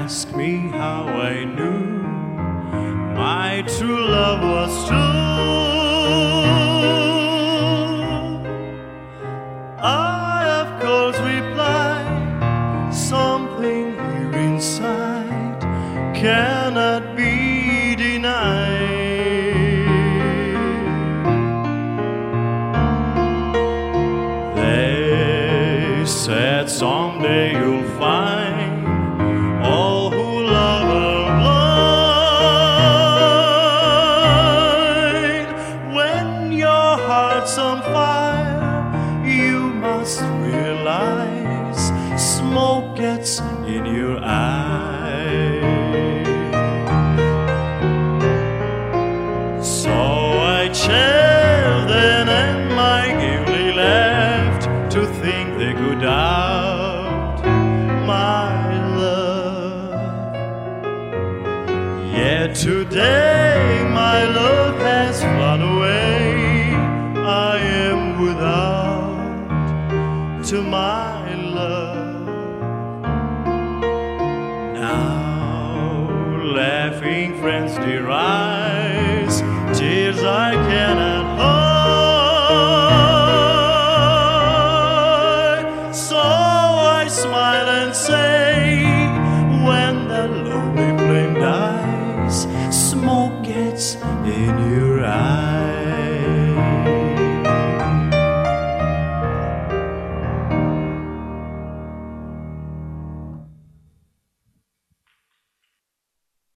ask me how I knew my true love was true, I of course replied, something here inside cannot be denied. They said someday you'll find all who love are blind. When your heart's on fire, you must realize smoke gets in your eyes. So I chilled in and naively left to think they could doubt my love. Yet today my love has run away. I am without to my love. Now laughing friends deride